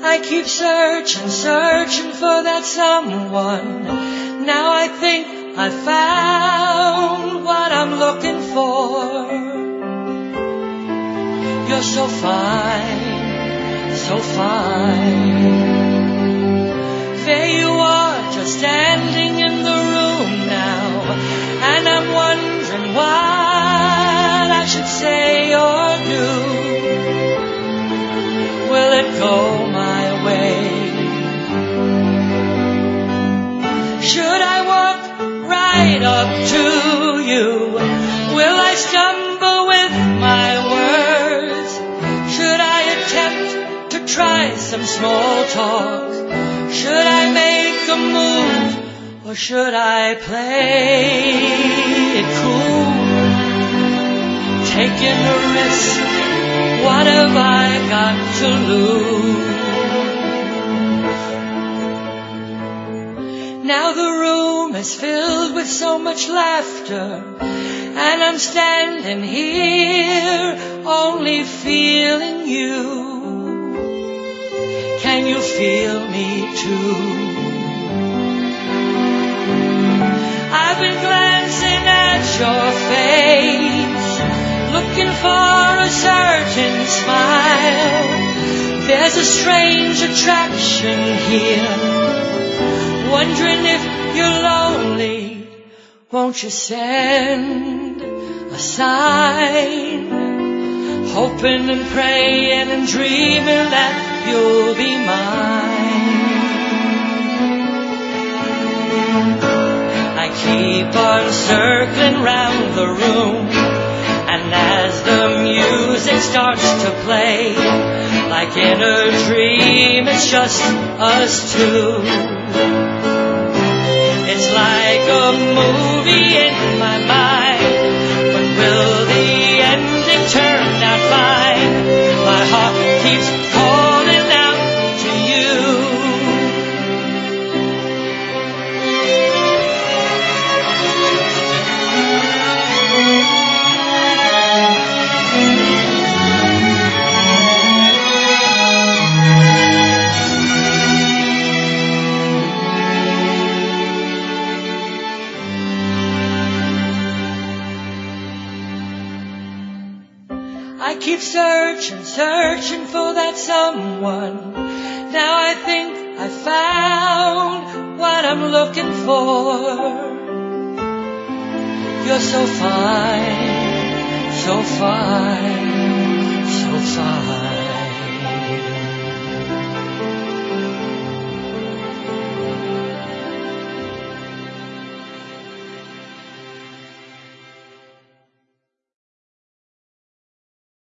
I keep searching, searching for that someone. Now I think I found what I'm looking for. You're so fine, so fine. There you are, just standing in the room now, and I'm wondering what I should say or do. Will it go my way? Should I walk right up to you? Will I stumble with my words? Should I attempt to try some small talk? Should I make a move, or should I play it cool? Taking a risk, what have I got to lose? Now the room is filled with so much laughter, and I'm standing here only feeling you. Can you feel me too? I've been glancing at your face, looking for a certain smile. There's a strange attraction here, wondering if you're lonely. Won't you send a sign? Hoping and praying and dreaming that you'll be mine. I keep on circling round the room, and as the music starts to play, like in a dream, it's just us two. It's like a movie in my mind, but will the ending turn out fine? My heart keeps calling out to you. I keep searching, searching for that someone. Now I think I found what I'm looking for. You're so fine, so fine, so fine.